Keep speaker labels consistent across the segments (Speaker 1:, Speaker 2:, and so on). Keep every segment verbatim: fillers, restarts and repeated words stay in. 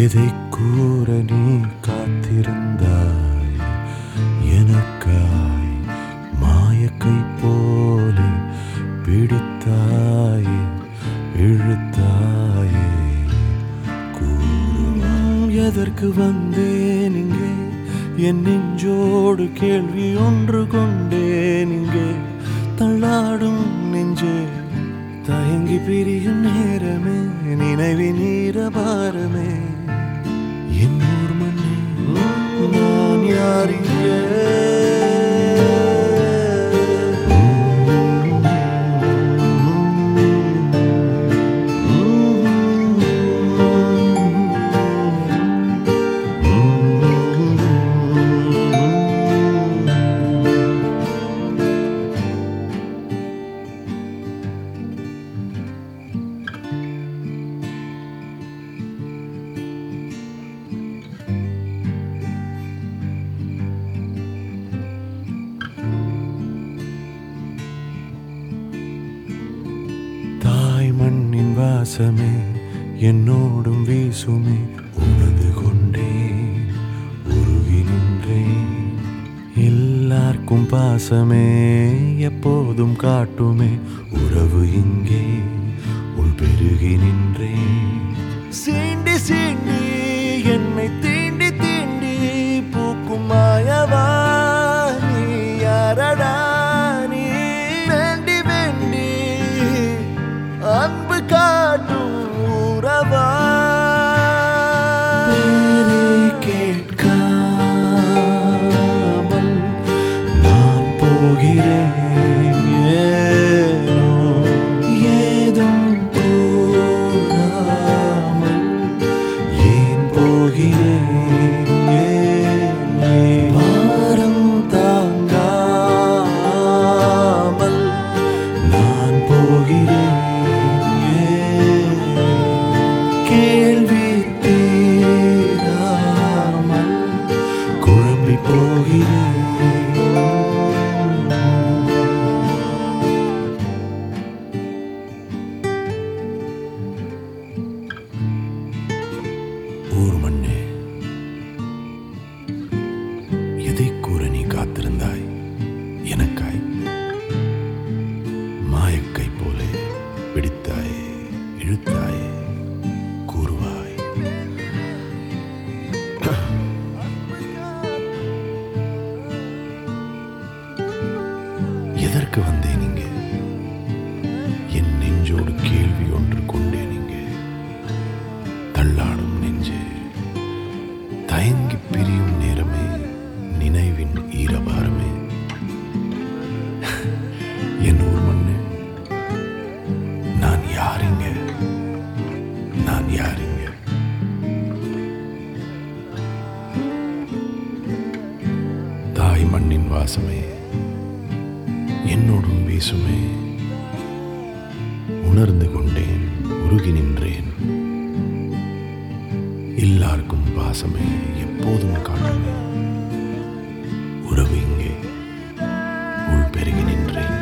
Speaker 1: எதை கூற நீ காத்திருந்தாய் எனக்காய் மாயக்கை போலே பிடித்தாயே இழுத்தாயே கூறும் எதற்கு வந்தேன் இங்கே என் நெஞ்சோடு கேள்வி ஒன்று கொண்டேன் இங்கே தள்ளாடும் நெஞ்சே தயங்கி பிரியும் நேரமே நினைவின் ஈரபாரமே என் ஊர் மண்ணே நான் யார் இங்கே மண்ணின் வாசமே என்னோடும் வீசுமே உனது கொண்டேன் உருகி நின்றேன் எல்லாருக்கும் பாசமே எப்போதும் காட்டுமே உறவு இங்கே உள் பெருகி நின்றேன் சீண்டி சீண்டி என்னை தீண்டி தீண்டி பூக்கும் மாயவா நீ யாரடா நீ வேண்டி வேண்டி அன்பு காட்டும் உறவா கேட்காமல் நான் போகிறேன் ஏனோ ஏதும் கூறாமல் ஏன் போகிறேன் ஏன் பாரம் தாங்காமல் நான் போகிறேன் கேள்வி தீராமல் குழம்பி போகிறேன் ஊர் மண்ணே எதை கூற நீ காத்திருந்தாய் எனக்காய் மாயக்கை போலே பிடித்தாயே இழுத்தாயே கூறுவாய் எதற்கு வந்தேன் இங்கே என் நெஞ்சோடு கேள்வி ஒன்று கொண்டேன் இங்கே தள்ளாடும் நெஞ்சே தயங்கி பிரியும் நேரமே நினைவின் ஈரபாரமே என் ஊர் மண்ணே நான் யாருங்க நான் யாருங்க தாய் மண்ணின் வாசமே என்னோடும் வீசுமே உணர்ந்து கொண்டேன் உருகி நின்றேன் எல்லாருக்கும் பாசமே எப்போதும் காட்டுமே உறவு இங்கே உள் பெருகி நின்றேன்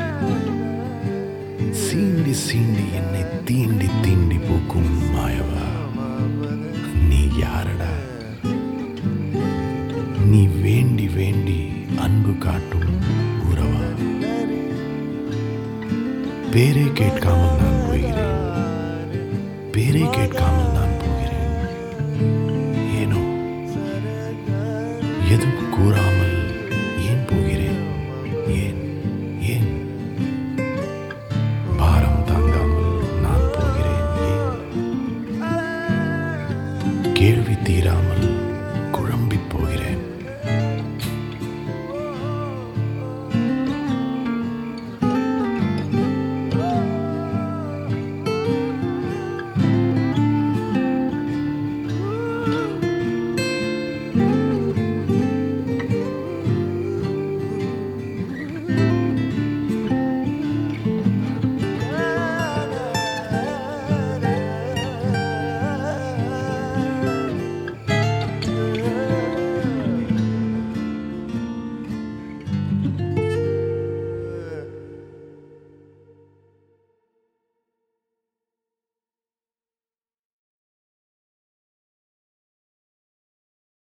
Speaker 1: சீண்டி சீண்டி என்னை தீண்டி தீண்டி பூக்கும் மாயவா நீ யாரடா நீ வேண்டி வேண்டி அன்பு காட்டும் உறவா பேரை கேட்காமல் நான் போகிறேன் பேரை கேட்காமல் நான் போகிறேன் ஏனோ எதுவும் கூறாமல் ஏன் போகிறேன் ஏன் ஏன் பாரம் தாங்காமல் நான் போகிறேன் ஏன் கேள்வி தீராமல்